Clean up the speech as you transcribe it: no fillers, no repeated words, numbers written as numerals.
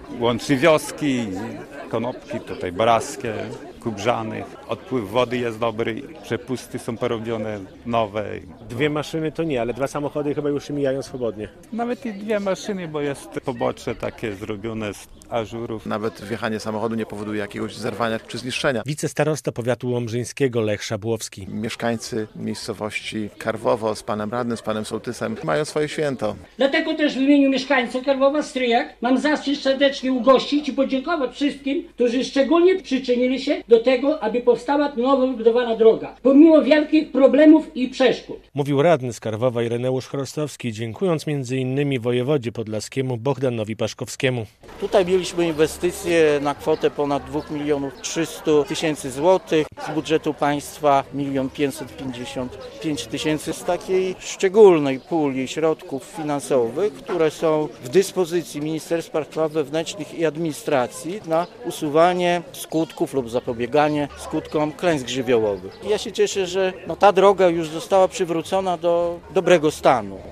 Łączy wioski, Konopki, tutaj Boraskie, Kubrzanych. Odpływ wody jest dobry, przepusty są porobione nowe. 2 maszyny to nie, ale 2 samochody chyba już się mijają swobodnie. Nawet i 2 maszyny, bo jest pobocze takie zrobione z ażurów. Nawet wjechanie samochodu nie powoduje jakiegoś zerwania czy zniszczenia. Wicestarosta powiatu łomżyńskiego Lech Szabłowski. Mieszkańcy miejscowości Karwowo z panem radnym, z panem sołtysem mają swoje święto. Dlatego też w imieniu mieszkańców Karwowa Stryjak mam zaszczyt serdecznie ugościć i podziękować wszystkim, którzy szczególnie przyczynili się do tego, aby powstała nowo wybudowana droga, pomimo wielkich problemów i przeszkód. Mówił radny z Karwowa Ireneusz Chrostowski, dziękując m.in. wojewodzie podlaskiemu Bohdanowi Paszkowskiemu. Tutaj mieliśmy inwestycje na kwotę ponad 2 300 000 złotych, z budżetu państwa 1 555 000 z takiej szczególnej puli środków finansowych, które są w dyspozycji Ministerstwa Spraw Wewnętrznych i Administracji na usuwanie skutków lub zapobieganie skutkom klęsk żywiołowych. I ja się cieszę, że ta droga już została przywrócona do dobrego stanu.